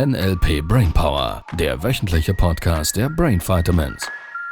NLP Brainpower, der wöchentliche Podcast der Brain Vitamins.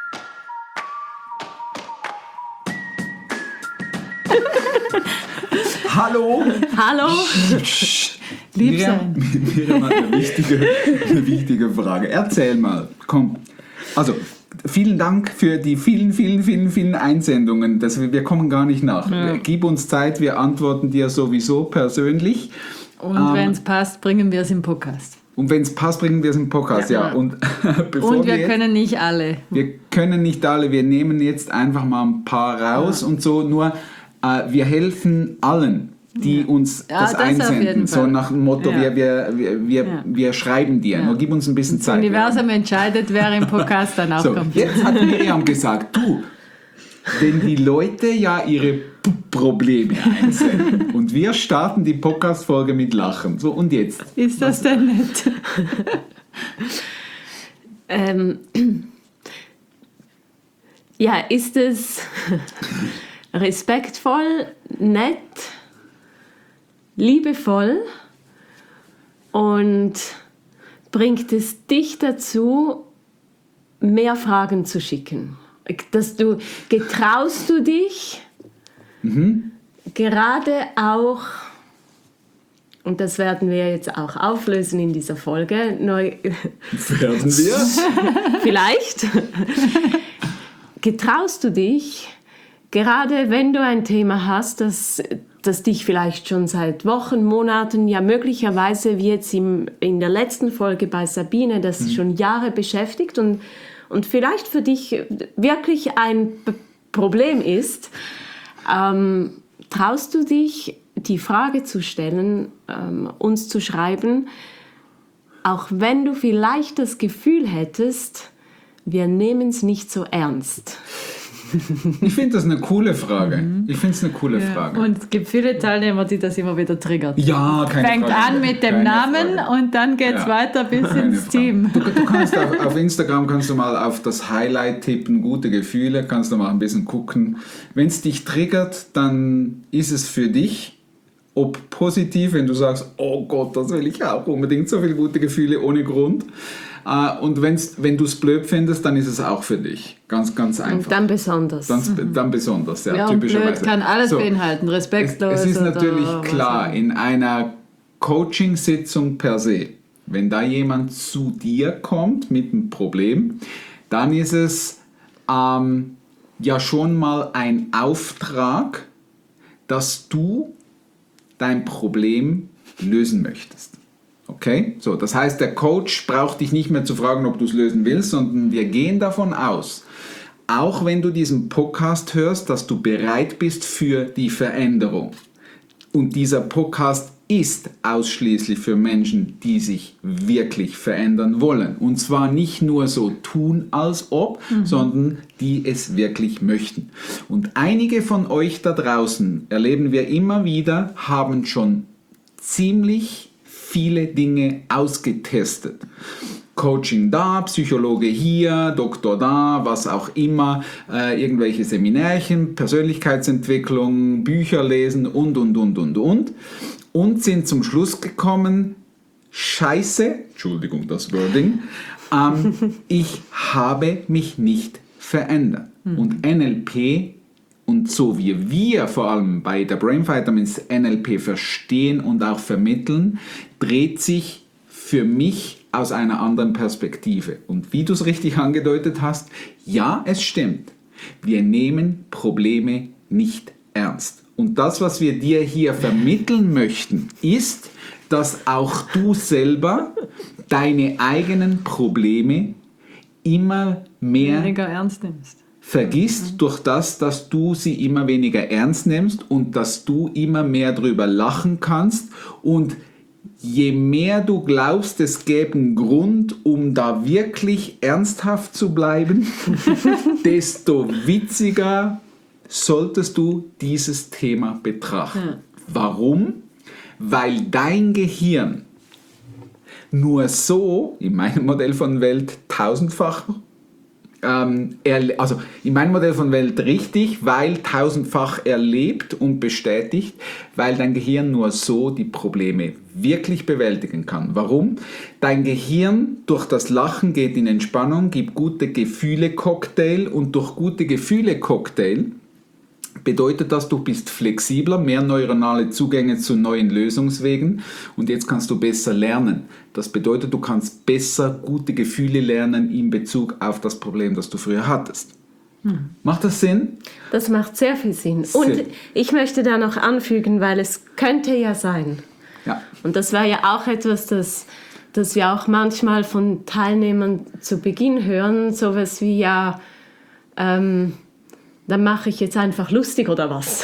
Hallo! Hallo! Lieb sein. Miriam hat eine wichtige Frage. Erzähl mal, komm. Also, vielen Dank für die vielen Einsendungen. Wir kommen gar nicht nach. Ja. Gib uns Zeit, wir antworten dir sowieso persönlich. Und wenn es passt, bringen wir es im Podcast. Und wenn es passt, bringen wir es im Podcast, ja. Und wir können nicht alle. Wir können nicht alle. Wir nehmen jetzt einfach mal ein paar raus und so. Nur wir helfen allen, die uns das einsenden. So nach dem Motto, wir schreiben dir. Nur gib uns ein bisschen Zeit. Das Universum entscheidet, wer im Podcast dann auch kommt. Jetzt hat Miriam gesagt, wenn die Leute ja ihre Probleme einsenden und wir starten die Podcast-Folge mit Lachen. So, und jetzt? Ist das denn nett? Ist es respektvoll, nett, liebevoll und bringt es dich dazu, mehr Fragen zu schicken? Getraust du dich, gerade auch, und das werden wir jetzt auch auflösen in dieser Folge, werden wir? Vielleicht. Getraust du dich, gerade wenn du ein Thema hast, das dich vielleicht schon seit Wochen, Monaten, ja möglicherweise wie jetzt in der letzten Folge bei Sabine, das schon Jahre beschäftigt und vielleicht für dich wirklich ein Problem ist, traust du dich, die Frage zu stellen, uns zu schreiben, auch wenn du vielleicht das Gefühl hättest, wir nehmen es nicht so ernst. Ich finde das eine coole Frage. Frage. Und es gibt viele Teilnehmer, die das immer wieder triggert. Ja, keine Fängt Frage. An mit dem Namen und dann geht es weiter bis ins Team. Du kannst auf Instagram kannst du mal auf das Highlight tippen, gute Gefühle, kannst du mal ein bisschen gucken. Wenn es dich triggert, dann ist es für dich, ob positiv, wenn du sagst, oh Gott, das will ich auch unbedingt, so viele gute Gefühle ohne Grund. Und wenn du es blöd findest, dann ist es auch für dich. Ganz einfach. Und dann besonders. Dann besonders, ja, und typischerweise. Blöd kann alles beinhalten, respektlos. Es ist natürlich klar, in einer Coaching-Sitzung per se, wenn da jemand zu dir kommt mit einem Problem, dann ist es ja schon mal ein Auftrag, dass du dein Problem lösen möchtest. Okay? So, das heißt, der Coach braucht dich nicht mehr zu fragen, ob du es lösen willst, sondern wir gehen davon aus, auch wenn du diesen Podcast hörst, dass du bereit bist für die Veränderung. Und dieser Podcast ist ausschließlich für Menschen, die sich wirklich verändern wollen. Und zwar nicht nur so tun, als ob, sondern die es wirklich möchten. Und einige von euch da draußen, erleben wir immer wieder, haben schon ziemlich viele Dinge ausgetestet. Coaching da, Psychologe hier, Doktor da, was auch immer, irgendwelche Seminärchen, Persönlichkeitsentwicklung, Bücher lesen und sind zum Schluss gekommen, Scheiße, Entschuldigung das Wording, ich habe mich nicht verändert. Und NLP und so wie wir vor allem bei der Brain Vitamins NLP verstehen und auch vermitteln, dreht sich für mich aus einer anderen Perspektive. Und wie du es richtig angedeutet hast, ja, es stimmt. Wir nehmen Probleme nicht ernst. Und das, was wir dir hier vermitteln möchten, ist, dass auch du selber deine eigenen Probleme immer weniger ernst nimmst. Vergisst durch das, dass du sie immer weniger ernst nimmst und dass du immer mehr drüber lachen kannst. Und je mehr du glaubst, es gäbe einen Grund, um da wirklich ernsthaft zu bleiben, desto witziger solltest du dieses Thema betrachten. Warum? Weil dein Gehirn nur so, in meinem Modell von Welt, 1000-fach also in meinem Modell von Welt richtig, weil 1000-fach erlebt und bestätigt, weil dein Gehirn nur so die Probleme wirklich bewältigen kann. Warum? Dein Gehirn durch das Lachen geht in Entspannung, gibt gute Gefühle-Cocktail und durch gute Gefühle-Cocktail bedeutet das, du bist flexibler, mehr neuronale Zugänge zu neuen Lösungswegen und jetzt kannst du besser lernen. Das bedeutet, du kannst besser gute Gefühle lernen in Bezug auf das Problem, das du früher hattest. Macht das Sinn? Das macht sehr viel Sinn. Und ich möchte da noch anfügen, weil es könnte ja sein. Ja. Und das war ja auch etwas, das wir auch manchmal von Teilnehmern zu Beginn hören, sowas wie ja, dann mache ich jetzt einfach lustig oder was.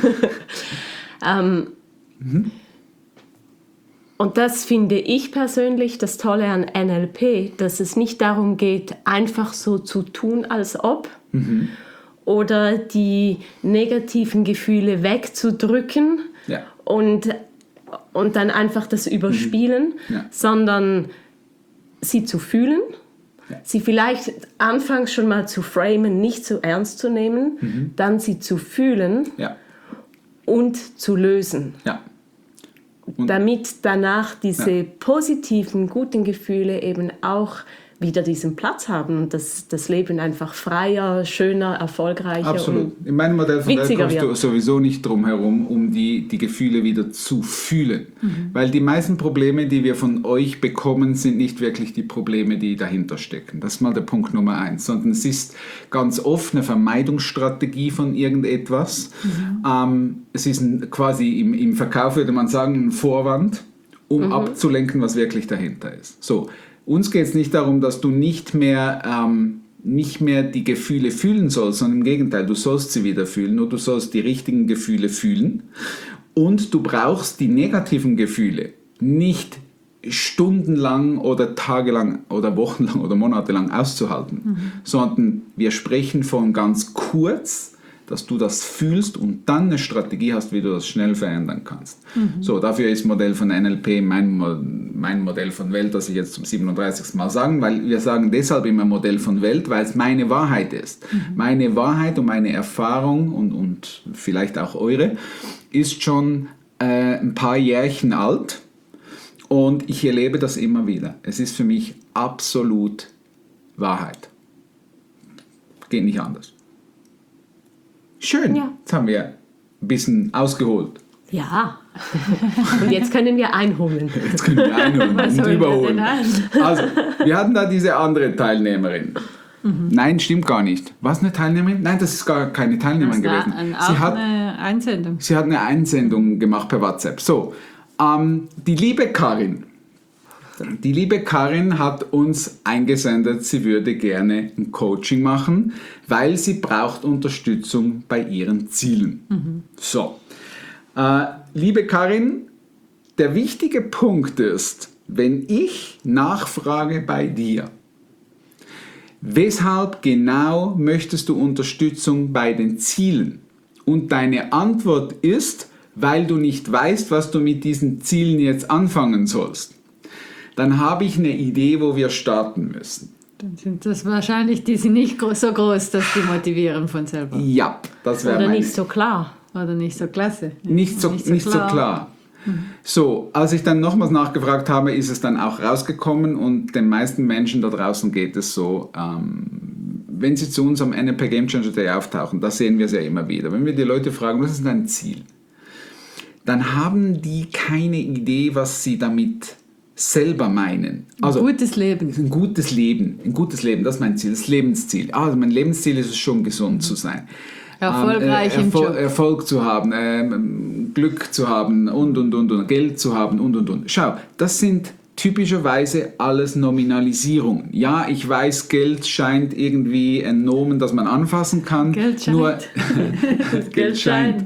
Und das finde ich persönlich das Tolle an NLP, dass es nicht darum geht, einfach so zu tun, als ob, oder die negativen Gefühle wegzudrücken und dann einfach das überspielen, sondern sie zu fühlen. Sie vielleicht anfangs schon mal zu framen, nicht so ernst zu nehmen, dann sie zu fühlen und zu lösen. Ja. Damit danach diese positiven, guten Gefühle eben auch wieder diesen Platz haben und das Leben einfach freier, schöner, erfolgreicher Absolut. und in meinem Modell von Welt kommst wird. du sowieso nicht drum herum, um die Gefühle wieder zu fühlen. Weil die meisten Probleme, die wir von euch bekommen, sind nicht wirklich die Probleme, die dahinter stecken. Das ist mal der Punkt Nummer 1. Sondern es ist ganz oft eine Vermeidungsstrategie von irgendetwas. Es ist quasi im Verkauf, würde man sagen, ein Vorwand, um abzulenken, was wirklich dahinter ist. So. Uns geht es nicht darum, dass du nicht mehr die Gefühle fühlen sollst, sondern im Gegenteil, du sollst sie wieder fühlen, nur du sollst die richtigen Gefühle fühlen und du brauchst die negativen Gefühle nicht stundenlang oder tagelang oder wochenlang oder monatelang auszuhalten, sondern wir sprechen von ganz kurz, dass du das fühlst und dann eine Strategie hast, wie du das schnell verändern kannst. So, dafür ist Modell von NLP mein Modell von Welt, das ich jetzt zum 37. Mal sagen, weil wir sagen deshalb immer Modell von Welt, weil es meine Wahrheit ist. Meine Wahrheit und meine Erfahrung und vielleicht auch eure ist schon ein paar Jährchen alt und ich erlebe das immer wieder. Es ist für mich absolut Wahrheit. Geht nicht anders. Schön, jetzt haben wir ein bisschen ausgeholt. Ja, und jetzt können wir einholen. Jetzt können wir einholen und überholen. Also, wir hatten da diese andere Teilnehmerin. Nein, stimmt gar nicht. Was, eine Teilnehmerin? Nein, das ist gar keine Teilnehmerin gewesen. Sie hat eine Einsendung. Sie hat eine Einsendung gemacht per WhatsApp. So, die liebe Karin. Die liebe Karin hat uns eingesendet, sie würde gerne ein Coaching machen, weil sie braucht Unterstützung bei ihren Zielen. So, liebe Karin, der wichtige Punkt ist, wenn ich nachfrage bei dir, weshalb genau möchtest du Unterstützung bei den Zielen? Und deine Antwort ist, weil du nicht weißt, was du mit diesen Zielen jetzt anfangen sollst. Dann habe ich eine Idee, wo wir starten müssen. Dann sind das wahrscheinlich, die sind nicht so groß, dass die motivieren von selber. Ja, das wäre Oder nicht so klar. Oder nicht so klasse. Nicht so klar. So, als ich dann nochmals nachgefragt habe, ist es dann auch rausgekommen und den meisten Menschen da draußen geht es so, wenn sie zu uns am NLP Game Changer Day auftauchen, das sehen wir es ja immer wieder. Wenn wir die Leute fragen, was ist dein Ziel? Dann haben die keine Idee, was sie damit selber meinen. Also, ein gutes Leben. Ein gutes Leben, das ist mein Ziel, das Lebensziel. Also mein Lebensziel ist es schon, gesund zu sein. Erfolgreich im Job. Erfolg zu haben, Glück zu haben und, Geld zu haben und. Schau, das sind typischerweise alles Nominalisierungen. Ja, ich weiß, Geld scheint irgendwie ein Nomen, das man anfassen kann. Geld scheint. Nur Geld scheint.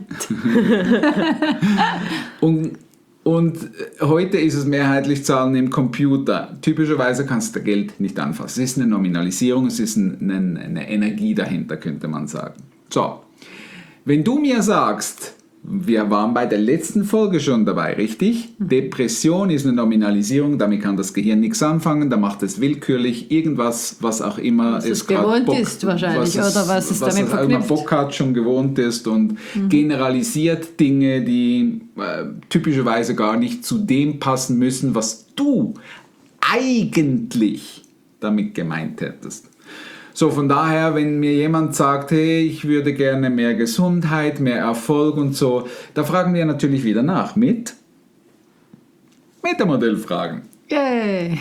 Und heute ist es mehrheitlich Zahlen im Computer. Typischerweise kannst du Geld nicht anfassen. Es ist eine Nominalisierung, es ist eine Energie dahinter, könnte man sagen. So, wenn du mir sagst, Wir waren bei der letzten Folge schon dabei, richtig? Depression ist eine Nominalisierung, damit kann das Gehirn nichts anfangen, da macht es willkürlich irgendwas, was auch immer Was es es gewohnt ist wahrscheinlich, oder was es damit auch immer verknüpft. Bock hat, schon gewohnt ist und generalisiert Dinge, die typischerweise gar nicht zu dem passen müssen, was du eigentlich damit gemeint hättest. So, von daher, wenn mir jemand sagt, hey, ich würde gerne mehr Gesundheit, mehr Erfolg und so, da fragen wir natürlich wieder nach mit Metamodellfragen. Yay!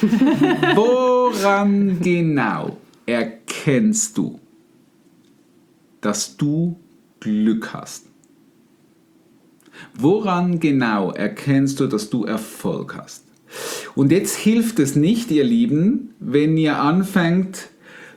Woran genau erkennst du, dass du Glück hast? Woran genau erkennst du, dass du Erfolg hast? Und jetzt hilft es nicht, ihr Lieben, wenn ihr anfängt,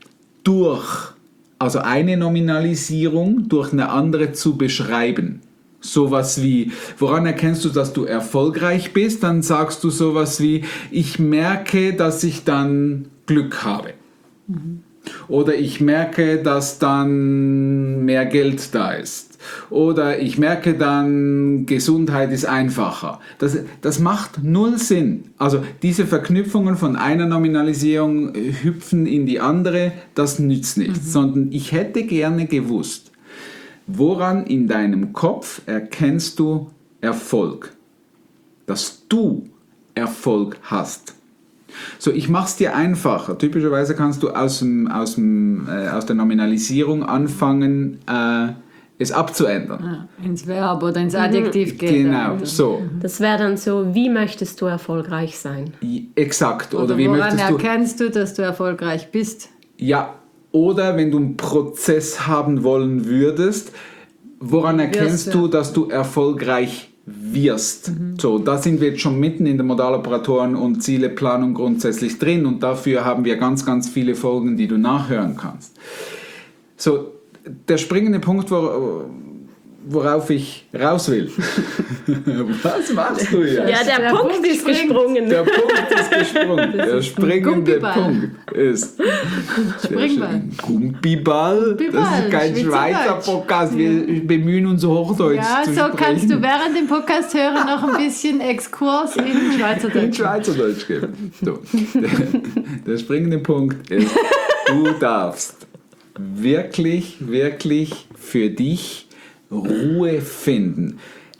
also eine Nominalisierung durch eine andere zu beschreiben. Sowas wie, woran erkennst du, dass du erfolgreich bist? Dann sagst du sowas wie, ich merke, dass ich dann Glück habe. Oder ich merke, dass dann mehr Geld da ist. Oder ich merke dann, Gesundheit ist einfacher. Das macht null Sinn. Also diese Verknüpfungen von einer Nominalisierung hüpfen in die andere, das nützt nichts. Sondern ich hätte gerne gewusst, woran in deinem Kopf erkennst du Erfolg? Dass du Erfolg hast. So, ich mache es dir einfacher. Typischerweise kannst du aus der Nominalisierung anfangen, es abzuändern. Ja, ins Verb oder ins Adjektiv gehen. Genau, so. Das wäre dann so, wie möchtest du erfolgreich sein? Exakt. Oder wie woran möchtest du... erkennst du, dass du erfolgreich bist? Ja, oder wenn du einen Prozess haben wollen würdest, woran erkennst du, dass du erfolgreich wirst? So, da sind wir jetzt schon mitten in der Modaloperatoren und Zieleplanung grundsätzlich drin und dafür haben wir ganz, ganz viele Folgen, die du nachhören kannst. So, der springende Punkt, worauf ich raus will. Was machst du hier? Ja, der Punkt ist gesprungen. Der Punkt ist gesprungen. Der springende Punkt ist Springball. Gumpiball. Das ist kein Schweizer Podcast. Wir bemühen uns Hochdeutsch Ja, zu so sprechen. kannst du während dem Podcast hören noch ein bisschen Exkurs in Schweizerdeutsch. in Schweizerdeutsch geben. So. Der springende Punkt ist, du darfst wirklich, wirklich für dich Ruhe finden.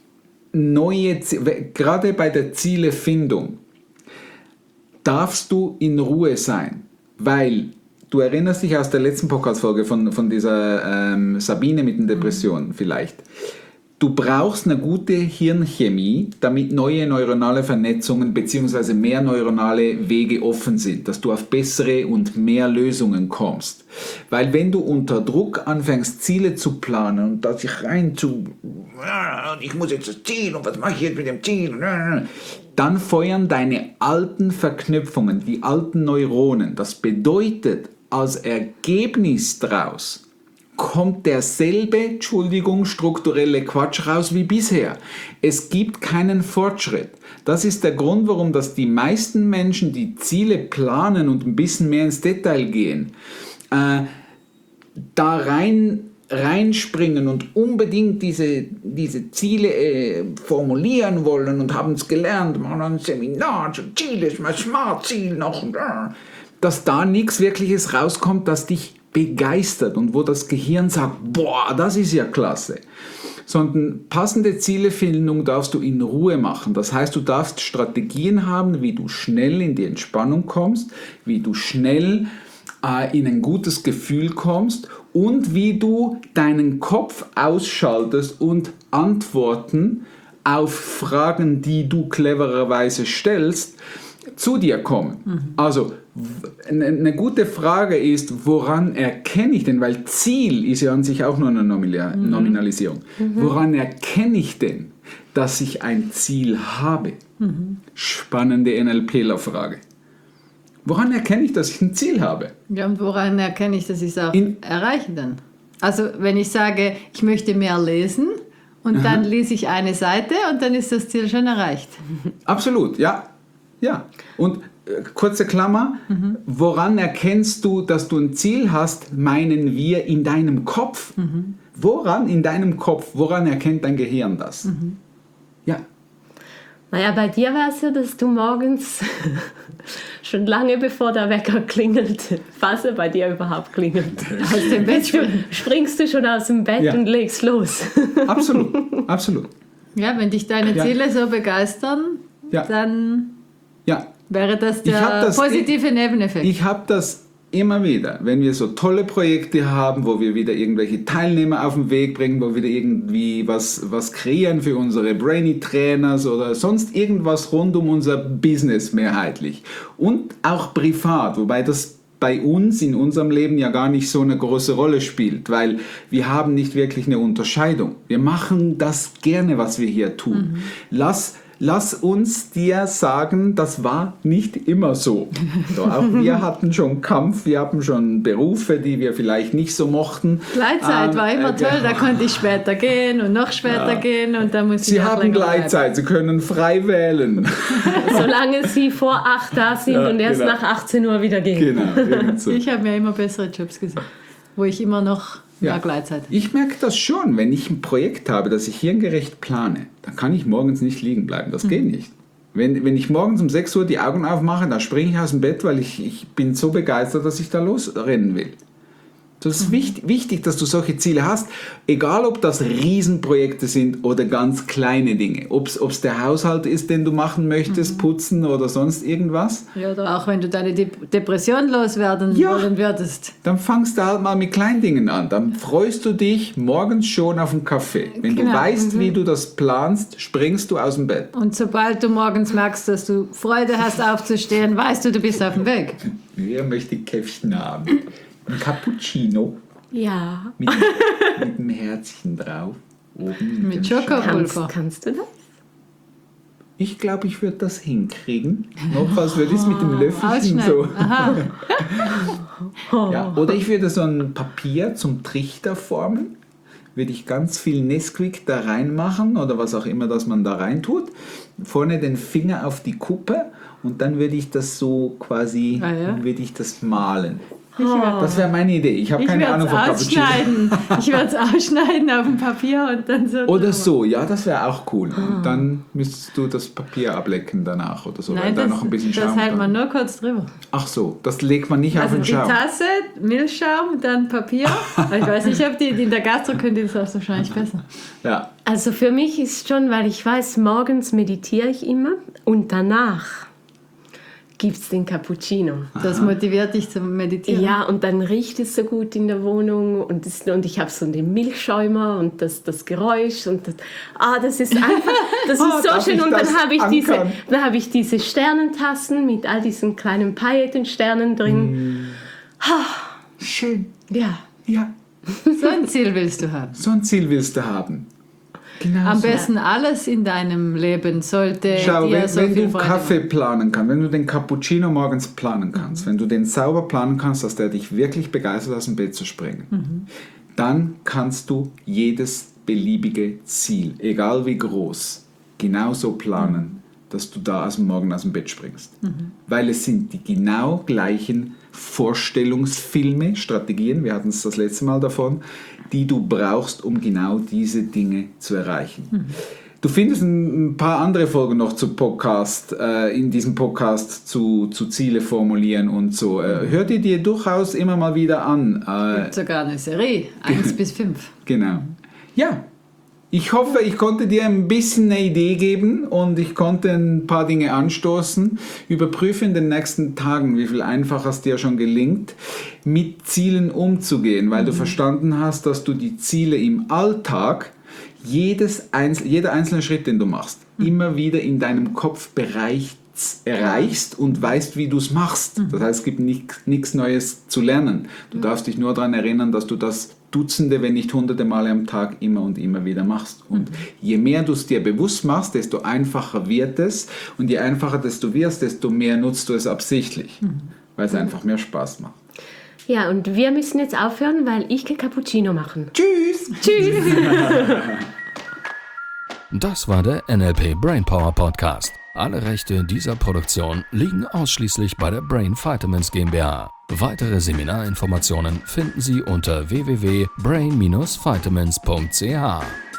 Gerade bei der Zielefindung darfst du in Ruhe sein, weil du erinnerst dich aus der letzten Podcast-Folge von dieser Sabine mit den Depressionen vielleicht. Du brauchst eine gute Hirnchemie, damit neue neuronale Vernetzungen bzw. mehr neuronale Wege offen sind, dass du auf bessere und mehr Lösungen kommst. Weil wenn du unter Druck anfängst, Ziele zu planen und da sich ich muss jetzt das Ziel und was mache ich jetzt mit dem Ziel, dann feuern deine alten Verknüpfungen, die alten Neuronen. Das bedeutet, als Ergebnis daraus kommt derselbe, strukturelle Quatsch raus wie bisher. Es gibt keinen Fortschritt. Das ist der Grund, warum das die meisten Menschen, die Ziele planen und ein bisschen mehr ins Detail gehen, da reinspringen und unbedingt diese Ziele formulieren wollen und haben es gelernt, machen ein Seminar, Ziel ist mein Smart-Ziel noch, dass da nichts Wirkliches rauskommt, das dich begeistert und wo das Gehirn sagt, boah, das ist ja klasse. Sondern passende Zielefindung darfst du in Ruhe machen. Das heißt, du darfst Strategien haben, wie du schnell in die Entspannung kommst, wie du schnell in ein gutes Gefühl kommst und wie du deinen Kopf ausschaltest und Antworten auf Fragen, die du clevererweise stellst, zu dir kommen. Also eine gute Frage ist, woran erkenne ich denn, weil Ziel ist ja an sich auch nur eine Nominalisierung. Woran erkenne ich denn, dass ich ein Ziel habe? Spannende NLPler-Frage. Woran erkenne ich, dass ich ein Ziel habe? Ja, und woran erkenne ich, dass ich es auch erreiche dann? Also wenn ich sage, ich möchte mehr lesen und dann lese ich eine Seite und dann ist das Ziel schon erreicht. Absolut, ja. Ja. Und kurze Klammer, woran erkennst du, dass du ein Ziel hast, meinen wir in deinem Kopf. Woran in deinem Kopf, woran erkennt dein Gehirn das? Ja. Naja, bei dir war es ja, dass du morgens schon lange bevor der Wecker klingelt, falls er bei dir überhaupt klingelt, Aus dem Bett springen. springst du schon aus dem Bett Ja. und legst los. Absolut, absolut. Ja, wenn dich deine Ja. Ziele so begeistern, Ja. dann Ja, wäre das Ich hab der das- positive Nebeneffekt. ich habe das immer wieder, wenn wir so tolle Projekte haben, wo wir wieder irgendwelche Teilnehmer auf den Weg bringen, wo wir wieder irgendwie was kreieren für unsere Brainy-Trainers oder sonst irgendwas rund um unser Business mehrheitlich. Und auch privat, wobei das bei uns in unserem Leben ja gar nicht so eine große Rolle spielt, weil wir haben nicht wirklich eine Unterscheidung. Wir machen das gerne, was wir hier tun. Lass uns dir sagen, das war nicht immer so. So, auch wir hatten schon Kampf, wir hatten schon Berufe, die wir vielleicht nicht so mochten. Gleitzeit war immer toll, da genau. konnte ich später gehen und noch später gehen und da musste Sie ich auch haben länger bleiben. Gleitzeit, Sie können frei wählen. Solange sie vor 8 da sind Ja, und erst genau. nach 18 Uhr wieder gehen. Genau, irgend so. Ich habe mir immer bessere Jobs gesehen, wo ich immer noch mehr Gleitzeit habe. Ich merke das schon, wenn ich ein Projekt habe, das ich hirngerecht plane, dann kann ich morgens nicht liegen bleiben. Das geht nicht. Wenn ich morgens um 6 Uhr die Augen aufmache, dann springe ich aus dem Bett, weil ich bin so begeistert, dass ich da losrennen will. Das ist wichtig, dass du solche Ziele hast, egal ob das Riesenprojekte sind oder ganz kleine Dinge. Ob es der Haushalt ist, den du machen möchtest, putzen oder sonst irgendwas. Ja, oder auch wenn du deine Depression loswerden Ja. wollen würdest. Dann fangst du halt mal mit kleinen Dingen an. Dann freust du dich morgens schon auf einen Kaffee. Wenn du Genau. weißt, wie du das planst, springst du aus dem Bett. Und sobald du morgens merkst, dass du Freude hast aufzustehen, weißt du bist auf dem Weg. Wer möchte Käffchen haben? Ein Cappuccino Ja. mit einem Herzchen drauf. Oben Mit dem Schokopulver. Kannst du das? Ich glaube, ich würde das hinkriegen. Notfalls würde ich es mit dem Löffelchen so. Ausschneiden. Aha. Ja, oder ich würde so ein Papier zum Trichter formen. Würde ich ganz viel Nesquik da reinmachen oder was auch immer, das man da rein tut. Vorne den Finger auf die Kuppe und dann würde ich das so quasi, Ah, ja? würde ich das malen. werd- Das wäre meine Idee. Ich habe keine Ahnung von Cappuccino. Ich werde es ausschneiden auf dem Papier und dann so. Oder drüber. so, ja, das wäre auch cool. Und dann müsstest du das Papier ablecken danach oder so, weil Nein, da das, noch ein bisschen das Schaum hält man dran. nur kurz drüber. Ach so, das legt man nicht auf Also den die Schaum. Tasse, Milchschaum, dann Papier. Aber ich weiß nicht, ob die in der Gastro können die das wahrscheinlich besser. Ja. Also für mich ist schon, weil ich weiß, morgens meditiere ich immer und danach gibt es den Cappuccino. Das motiviert dich zum Meditieren. Ja, und dann riecht es so gut in der Wohnung und ich habe so den Milchschäumer und das Geräusch und das ist einfach, das Oh, ist so darf schön. ich Und das dann habe ich diese Sternentassen mit all diesen kleinen Paillettensternen drin. Schön. Ja. Ja, So ein Ziel willst du haben. so ein Ziel willst du haben. Genau Am so. besten alles in deinem Leben sollte Schau, dir wenn, so wenn viel du Freude Kaffee machen. planen kannst, wenn du den Cappuccino morgens planen kannst, wenn du den sauber planen kannst, dass der dich wirklich begeistert, aus dem Bett zu springen, dann kannst du jedes beliebige Ziel, egal wie groß, genauso planen, dass du da morgen aus dem Bett springst. Weil es sind die genau gleichen Vorstellungsfilme, Strategien, wir hatten es das letzte Mal davon, die du brauchst, um genau diese Dinge zu erreichen. Du findest ein paar andere Folgen noch zu Podcast, in diesem Podcast zu Ziele formulieren und so. Hör dir durchaus immer mal wieder an. Gibt sogar eine Serie, 1 bis 5. Genau. Ja, ich hoffe, ich konnte dir ein bisschen eine Idee geben und ich konnte ein paar Dinge anstoßen. Überprüfe in den nächsten Tagen, wie viel einfacher es dir schon gelingt, mit Zielen umzugehen, weil du verstanden hast, dass du die Ziele im Alltag, jeder einzelne Schritt, den du machst, immer wieder in deinem Kopf erreichst und weißt, wie du es machst. Das heißt, es gibt nichts Neues zu lernen. Du darfst dich nur daran erinnern, dass du das Dutzende, wenn nicht Hunderte Male am Tag immer und immer wieder machst. Und je mehr du es dir bewusst machst, desto einfacher wird es. Und je einfacher du wirst, desto mehr nutzt du es absichtlich, weil es einfach mehr Spaß macht. Ja, und wir müssen jetzt aufhören, weil ich kann Cappuccino machen. Tschüss! Tschüss! Das war der NLP Brainpower Podcast. Alle Rechte dieser Produktion liegen ausschließlich bei der Brain Vitamins GmbH. Weitere Seminarinformationen finden Sie unter www.brain-vitamins.ch.